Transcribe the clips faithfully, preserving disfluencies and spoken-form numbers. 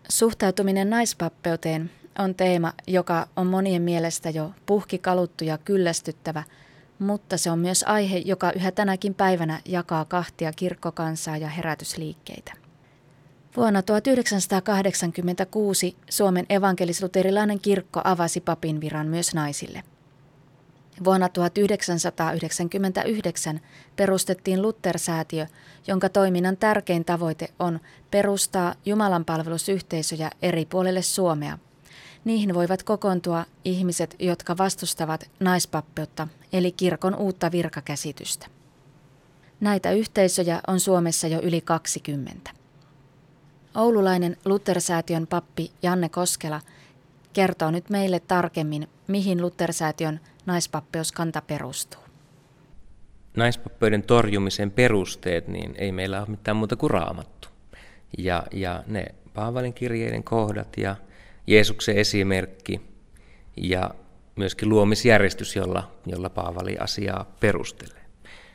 Suhtautuminen naispappeuteen on teema, joka on monien mielestä jo puhkikaluttu ja kyllästyttävä, mutta se on myös aihe, joka yhä tänäkin päivänä jakaa kahtia kirkkokansaa ja herätysliikkeitä. Vuonna tuhatyhdeksänsataakahdeksankymmentäkuusi Suomen evankelis-luterilainen kirkko avasi papin viran myös naisille. Vuonna tuhatyhdeksänsataayhdeksänkymmentäyhdeksän perustettiin Luther-säätiö, jonka toiminnan tärkein tavoite on perustaa jumalanpalvelusyhteisöjä eri puolille Suomea. Niihin voivat kokoontua ihmiset, jotka vastustavat naispappeutta, eli kirkon uutta virkakäsitystä. Näitä yhteisöjä on Suomessa jo yli kaksikymmentä. Oululainen Luther-säätiön pappi Janne Koskela kertoo nyt meille tarkemmin, mihin Luther-säätiön naispappeuskanta perustuu. Naispappeuden torjumisen perusteet, niin ei meillä ole mitään muuta kuin Raamattu. Ja, ja ne Paavalin kirjeiden kohdat ja Jeesuksen esimerkki ja myöskin luomisjärjestys, jolla, jolla Paavali asiaa perustelee.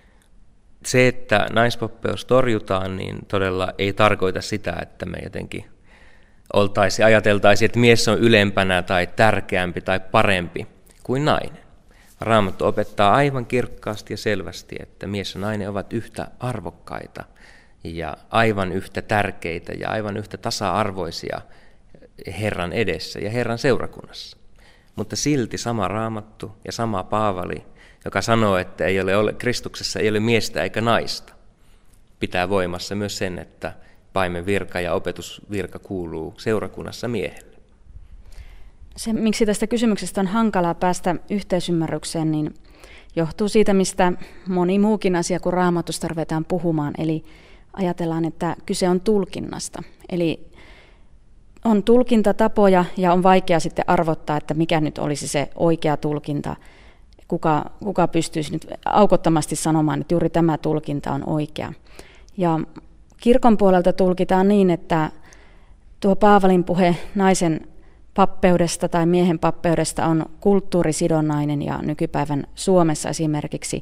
Se, että naispappeus torjutaan, niin todella ei tarkoita sitä, että me jotenkin oltaisiin, ajateltaisiin, että mies on ylempänä tai tärkeämpi tai parempi kuin nainen. Raamattu opettaa aivan kirkkaasti ja selvästi, että mies ja nainen ovat yhtä arvokkaita ja aivan yhtä tärkeitä ja aivan yhtä tasa-arvoisia Herran edessä ja Herran seurakunnassa. Mutta silti sama Raamattu ja sama Paavali, joka sanoo, että ei ole, Kristuksessa ei ole miestä eikä naista, pitää voimassa myös sen, että paimen virka ja opetusvirka kuuluu seurakunnassa miehelle. Se, miksi tästä kysymyksestä on hankalaa päästä yhteisymmärrykseen, niin johtuu siitä, mistä moni muukin asia kuin Raamatusta ruvetaan puhumaan. Eli ajatellaan, että kyse on tulkinnasta. Eli on tulkintatapoja ja on vaikea sitten arvottaa, että mikä nyt olisi se oikea tulkinta. Kuka, kuka pystyisi nyt aukottomasti sanomaan, että juuri tämä tulkinta on oikea. Ja kirkon puolelta tulkitaan niin, että tuo Paavalin puhe naisen pappeudesta tai miehen pappeudesta on kulttuurisidonnainen ja nykypäivän Suomessa esimerkiksi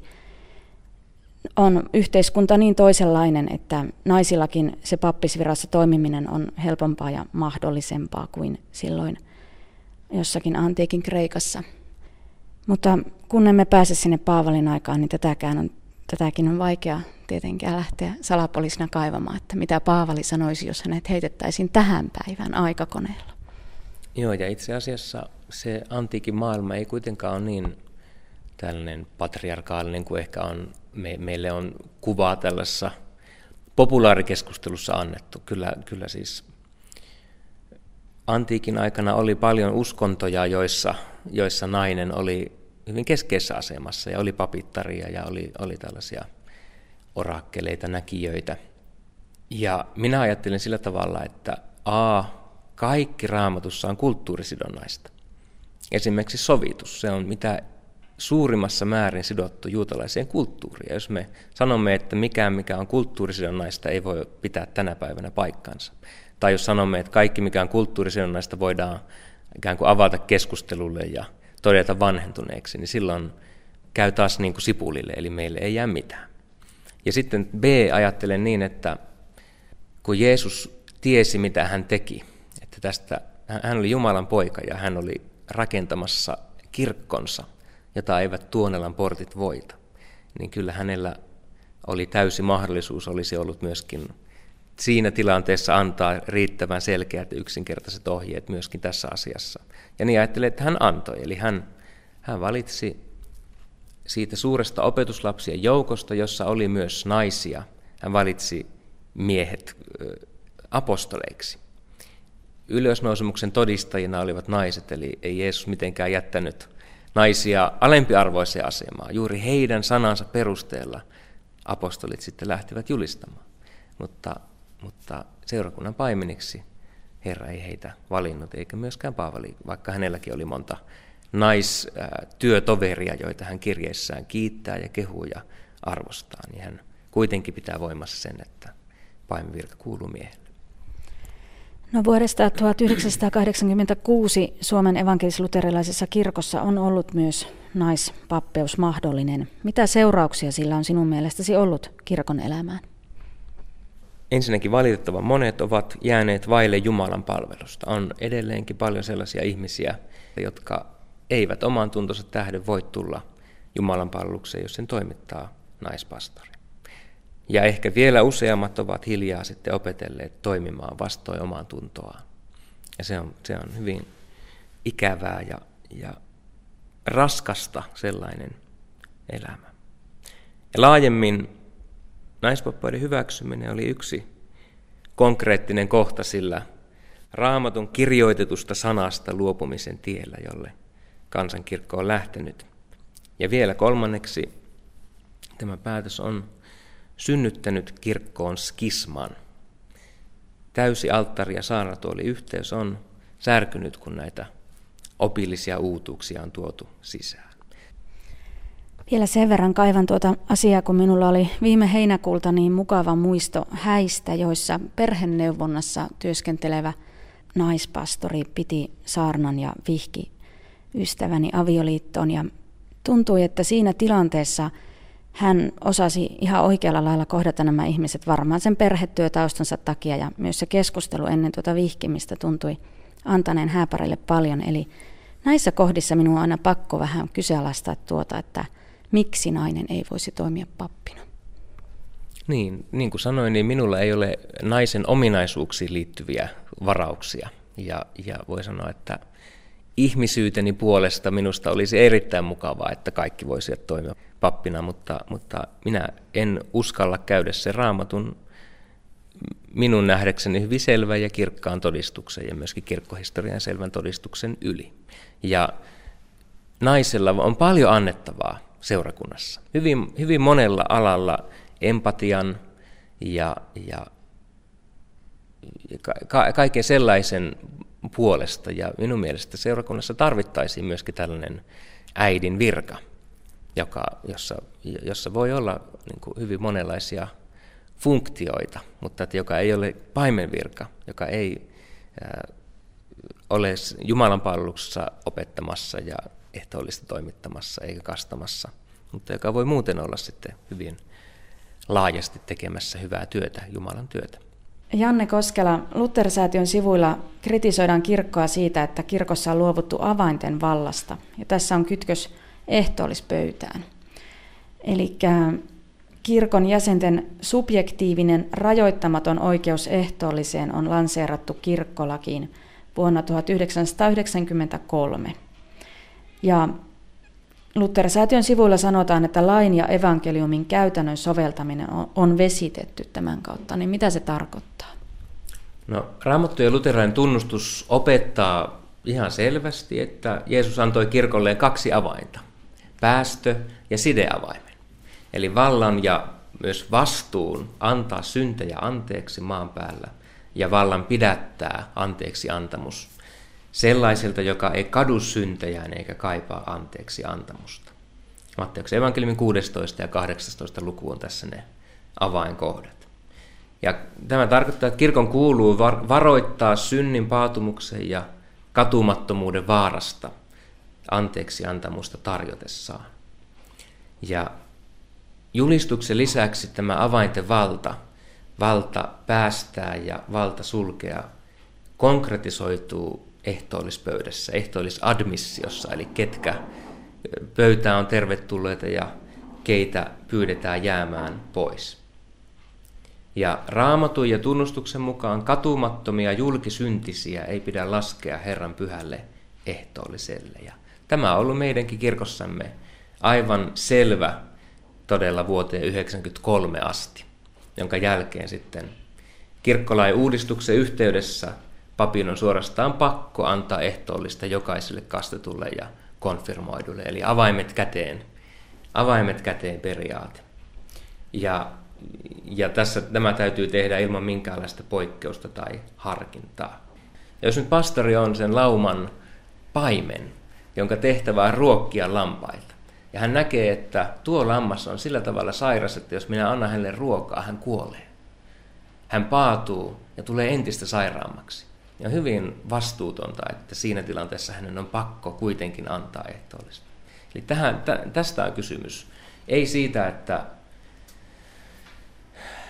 on yhteiskunta niin toisenlainen, että naisillakin se pappisvirassa toimiminen on helpompaa ja mahdollisempaa kuin silloin jossakin antiikin Kreikassa. Mutta kun emme pääse sinne Paavalin aikaan, niin tätäkään on, tätäkin on vaikea tietenkään lähteä salapoliisina kaivamaan, että mitä Paavali sanoisi, jos hänet heitettäisiin tähän päivään aikakoneella. Joo, ja itse asiassa se antiikin maailma ei kuitenkaan ole niin tällainen patriarkaalinen kuin ehkä on, me, meille on kuvaa tällaisessa populaarikeskustelussa annettu. Kyllä, kyllä siis antiikin aikana oli paljon uskontoja, joissa, joissa nainen oli hyvin keskeisessä asemassa ja oli papittaria ja oli, oli tällaisia orakkeleita, näkijöitä. Ja minä ajattelen sillä tavalla, että a, kaikki Raamatussa on kulttuurisidonnaista. Esimerkiksi sovitus, se on mitä suurimmassa määrin sidottu juutalaiseen kulttuuriin. Ja jos me sanomme, että mikään mikä on kulttuurisidonnaista ei voi pitää tänä päivänä paikkansa. Tai jos sanomme, että kaikki mikä on kulttuurisidonnaista voidaan ikään kuin avata keskustelulle ja todeta vanhentuneeksi, niin silloin käy taas niin kuin sipulille, eli meille ei jää mitään. Ja sitten B, ajattelen niin, että kun Jeesus tiesi, mitä hän teki, että tästä, hän oli Jumalan poika ja hän oli rakentamassa kirkkonsa, jota eivät Tuonelan portit voita, niin kyllä hänellä oli täysi mahdollisuus, olisi ollut myöskin siinä tilanteessa antaa riittävän selkeät ja yksinkertaiset ohjeet myöskin tässä asiassa. Ja niin ajattelin, että hän antoi, eli hän, hän valitsi siitä suuresta opetuslapsien joukosta, jossa oli myös naisia, hän valitsi miehet apostoleiksi. Ylösnousemuksen todistajina olivat naiset, eli ei Jeesus mitenkään jättänyt naisia alempiarvoiseen asemaan. Juuri heidän sanansa perusteella apostolit sitten lähtivät julistamaan. Mutta, mutta seurakunnan paimeniksi Herra ei heitä valinnut, eikä myöskään Paavali, vaikka hänelläkin oli monta naistyötoveria, joita hän kirjeissään kiittää ja kehuu ja arvostaa, niin hän kuitenkin pitää voimassa sen, että paimenvirka kuuluu miehelle. No vuodesta tuhatyhdeksänsataakahdeksankymmentäkuusi Suomen evankelis-luterilaisessa kirkossa on ollut myös naispappeus mahdollinen. Mitä seurauksia sillä on sinun mielestäsi ollut kirkon elämään? ensinnäkin valitettavan monet ovat jääneet vaille Jumalan palvelusta. On edelleenkin paljon sellaisia ihmisiä, jotka eivät oman tuntonsa tähden voi tulla Jumalan palvelukseen, jos sen toimittaa naispastori. Ja ehkä vielä useammat ovat hiljaa sitten opetelleet toimimaan vastoin omaan tuntoaan. Ja se on, se on hyvin ikävää ja, ja raskasta sellainen elämä. Ja laajemmin naispappaiden hyväksyminen oli yksi konkreettinen kohta sillä Raamatun kirjoitetusta sanasta luopumisen tiellä, jolle kansankirkko on lähtenyt. Ja vielä kolmanneksi tämä päätös on synnyttänyt kirkkoon skisman. Täysi alttari ja saarnatuoliyhteys on särkynyt, kun näitä opillisia uutuuksia on tuotu sisään. Vielä sen verran kaivan tuota asiaa, kun minulla oli viime heinäkuulta niin mukava muisto häistä, joissa perheneuvonnassa työskentelevä naispastori piti saarnan ja vihki ystäväni avioliittoon. Ja tuntui, että siinä tilanteessa hän osasi ihan oikealla lailla kohdata nämä ihmiset varmaan sen perhetyötaustansa takia, ja myös se keskustelu ennen tuota vihkimistä tuntui antaneen hääparille paljon. Eli näissä kohdissa minun on aina pakko vähän kyseenalaistaa tuota, että miksi nainen ei voisi toimia pappina. Niin, niin kuin sanoin, niin minulla ei ole naisen ominaisuuksiin liittyviä varauksia. Ja, ja voi sanoa, että ihmisyyteni puolesta minusta olisi erittäin mukavaa, että kaikki voisivat toimia pappina, mutta, mutta minä en uskalla käydä sen Raamatun minun nähdäkseni hyvin selvän ja kirkkaan todistuksen ja myöskin kirkkohistorian selvän todistuksen yli. Ja naisella on paljon annettavaa seurakunnassa. Hyvin, hyvin monella alalla empatian ja, ja, ja ka, kaiken sellaisen puolesta. Ja minun mielestä seurakunnassa tarvittaisiin myöskin tällainen äidin virka, joka, jossa, jossa voi olla niin kuin hyvin monenlaisia funktioita, mutta että joka ei ole paimenvirka, joka ei ää, ole Jumalan palveluksessa opettamassa ja ehtoollista toimittamassa eikä kastamassa, mutta joka voi muuten olla sitten hyvin laajasti tekemässä hyvää työtä, Jumalan työtä. Janne Koskela, Luther-säätiön sivuilla kritisoidaan kirkkoa siitä, että kirkossa on luovuttu avainten vallasta, ja tässä on kytkös ehtoollispöytään. Eli kirkon jäsenten subjektiivinen rajoittamaton oikeus ehtoolliseen on lanseerattu kirkkolakiin vuonna tuhatyhdeksänsataayhdeksänkymmentäkolme. Ja Luther-säätiön sivuilla sanotaan, että lain ja evankeliumin käytännön soveltaminen on vesitetty tämän kautta. Niin mitä se tarkoittaa? No, Raamattu ja luterilainen tunnustus opettaa ihan selvästi, että Jeesus antoi kirkolleen kaksi avainta, päästö- ja sideavaimen. Eli vallan ja myös vastuun antaa syntejä anteeksi maan päällä ja vallan pidättää anteeksi antamus sellaiselta, joka ei kadu syntejään eikä kaipaa anteeksi antamusta. Matteuksen evankeliumin kuusitoista ja kahdeksantoista luku on tässä ne avainkohdat. Ja tämä tarkoittaa, että kirkon kuuluu varoittaa synnin paatumuksen ja katumattomuuden vaarasta anteeksi antamusta tarjotessaan. Ja julistuksen lisäksi tämä avainten valta, valta päästää ja valta sulkea, konkretisoituu ehtoollispöydässä, ehtoollisadmissiossa, eli ketkä pöytään on tervetulleita ja keitä pyydetään jäämään pois. Ja Raamatun ja tunnustuksen mukaan katumattomia julkisyntisiä ei pidä laskea Herran pyhälle ehtoolliselle. Ja tämä on ollut meidänkin kirkossamme aivan selvä todella vuoteen yhdeksänkymmentäkolme asti, jonka jälkeen sitten kirkkolain uudistuksen yhteydessä papin on suorastaan pakko antaa ehtoollista jokaiselle kastetulle ja konfirmoidulle, eli avaimet käteen, avaimet käteen periaate. Ja, ja tässä tämä täytyy tehdä ilman minkäänlaista poikkeusta tai harkintaa. Ja jos nyt pastori on sen lauman paimen, jonka tehtävä on ruokkia lampaita, ja hän näkee, että tuo lammas on sillä tavalla sairas, että jos minä annan hänelle ruokaa, hän kuolee. Hän paatuu ja tulee entistä sairaammaksi. Ja on hyvin vastuutonta, että siinä tilanteessa hänen on pakko kuitenkin antaa ehtoollista. Eli tähän, tä, tästä on kysymys. Ei siitä, että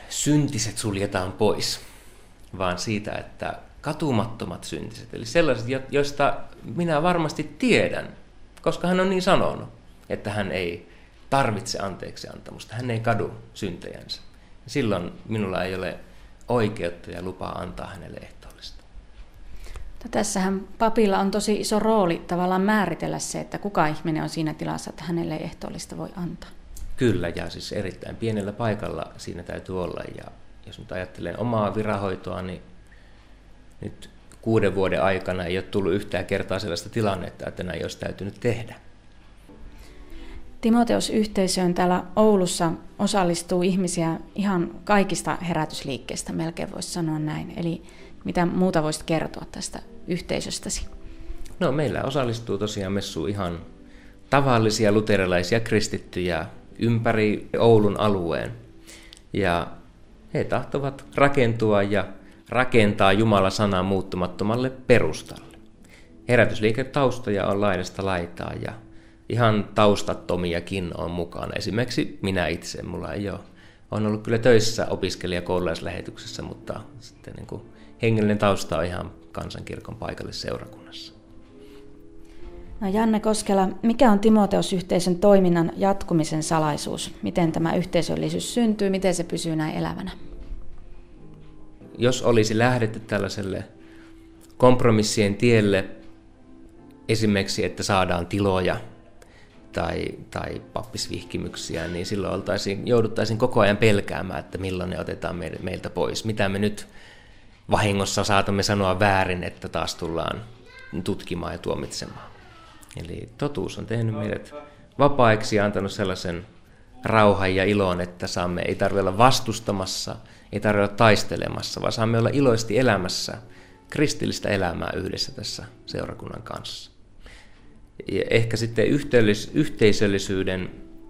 syntiset suljetaan pois, vaan siitä, että katumattomat syntiset, eli sellaiset, joista minä varmasti tiedän, koska hän on niin sanonut, että hän ei tarvitse anteeksi antamusta, hän ei kadu syntejänsä. Silloin minulla ei ole oikeutta ja lupaa antaa hänelle ehtoollista. Tässähän papilla on tosi iso rooli tavallaan määritellä se, että kuka ihminen on siinä tilassa, että hänelle ei ehtoollista voi antaa. Kyllä, ja siis erittäin pienellä paikalla siinä täytyy olla. Ja jos nyt ajattelen omaa viranhoitoa, niin nyt kuuden vuoden aikana ei ole tullut yhtään kertaa sellaista tilannetta, että näin olisi täytynyt tehdä. Timoteus-yhteisöön täällä Oulussa osallistuu ihmisiä ihan kaikista herätysliikkeistä, melkein voisi sanoa näin. Eli mitä muuta voisit kertoa tästä yhteisöstäsi? No, meillä osallistuu tosiaan messuun ihan tavallisia luterilaisia kristittyjä ympäri Oulun alueen. Ja he tahtovat rakentua ja rakentaa Jumalan sanaa muuttumattomalle perustalle. Herätysliiketaustoja on laidasta laitaa ja ihan taustattomiakin on mukana. Esimerkiksi minä itse, mulla ei ole. Olen ollut kyllä töissä opiskelija-koululaislähetyksessä, mutta sitten niin kuin hengellinen tausta on ihan Kansankirkon paikallisseurakunnassa. No Janne Koskela, mikä on Timoteus-yhteisön toiminnan jatkumisen salaisuus? Miten tämä yhteisöllisyys syntyy, miten se pysyy näin elävänä? Jos olisi lähdetty tällaiselle kompromissien tielle, esimerkiksi että saadaan tiloja tai, tai pappisvihkimyksiä, niin silloin oltaisiin, jouduttaisiin koko ajan pelkäämään, että milloin ne otetaan meiltä pois. Mitä me nyt vahingossa saatamme sanoa väärin, että taas tullaan tutkimaan ja tuomitsemaan. Eli totuus on tehnyt meidät vapaiksi ja antanut sellaisen rauhan ja ilon, että saamme, ei tarvitse olla vastustamassa, ei tarvitse olla taistelemassa, vaan saamme olla iloisesti elämässä kristillistä elämää yhdessä tässä seurakunnan kanssa. Ja ehkä sitten yhteisöllisyyden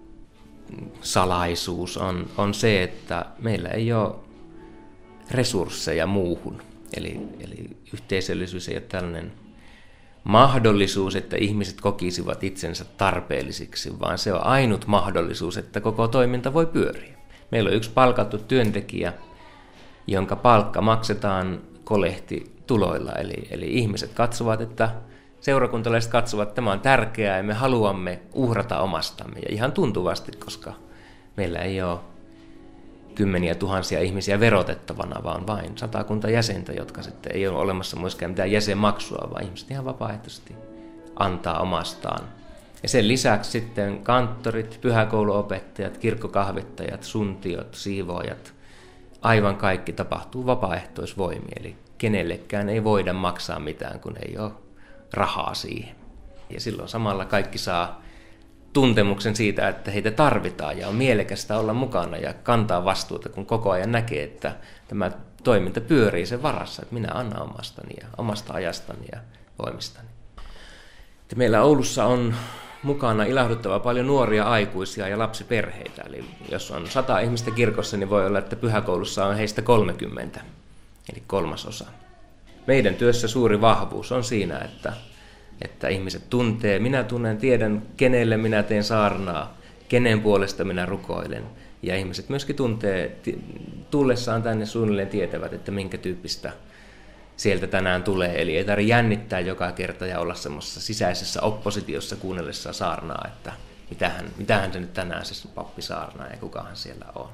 salaisuus on, on se, että meillä ei ole resursseja muuhun. Eli, eli yhteisöllisyys ei ole tällainen mahdollisuus, että ihmiset kokisivat itsensä tarpeellisiksi, vaan se on ainut mahdollisuus, että koko toiminta voi pyöriä. Meillä on yksi palkattu työntekijä, jonka palkka maksetaan kolehtituloilla. Eli, eli ihmiset katsovat, että seurakuntalaiset katsovat, että tämä on tärkeää ja me haluamme uhrata omastamme. Ja ihan tuntuvasti, koska meillä ei ole kymmeniä tuhansia ihmisiä verotettavana, vaan vain satakunta jäsentä, jotka sitten ei ole olemassa myöskään mitään jäsenmaksua, vaan ihmiset ihan vapaaehtoisesti antaa omastaan. Ja sen lisäksi sitten kanttorit, pyhäkouluopettajat, kirkkokahvittajat, suntiot, siivoojat, aivan kaikki tapahtuu vapaaehtoisvoimin, eli kenellekään ei voida maksaa mitään, kun ei ole rahaa siihen. Ja silloin samalla kaikki saa tuntemuksen siitä, että heitä tarvitaan ja on mielekästä olla mukana ja kantaa vastuuta, kun koko ajan näkee, että tämä toiminta pyörii sen varassa, että minä annan omastani ja omasta ajastani ja voimistani. Ja meillä Oulussa on mukana ilahduttava paljon nuoria aikuisia ja lapsiperheitä. Eli jos on sata ihmistä kirkossa, niin voi olla, että pyhäkoulussa on heistä kolmekymmentä, eli kolmasosa. Meidän työssä suuri vahvuus on siinä, että Että ihmiset tuntee, minä tunnen, tiedän, kenelle minä teen saarnaa, kenen puolesta minä rukoilen. Ja ihmiset myöskin tuntee, tullessaan tänne suunnilleen tietävät, että minkä tyyppistä sieltä tänään tulee. Eli ei tarvitse jännittää joka kerta ja olla semmoisessa sisäisessä oppositiossa kuunnellessaan saarnaa, että mitähän, mitähän se nyt tänään se pappi saarnaa ja kukahan siellä on.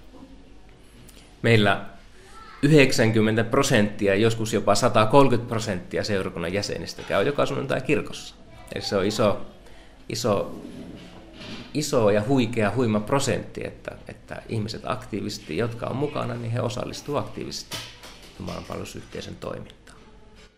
Meillä yhdeksänkymmentä prosenttia, joskus jopa sata kolmekymmentä prosenttia seurakunnan jäsenistä käy joka sunnuntai kirkossa. Eli se on iso, iso, iso ja huikea, huima prosentti, että, että ihmiset aktiivisesti, jotka on mukana, niin he osallistuvat aktiivisesti jumalanpalvelusyhteisön toimintaan.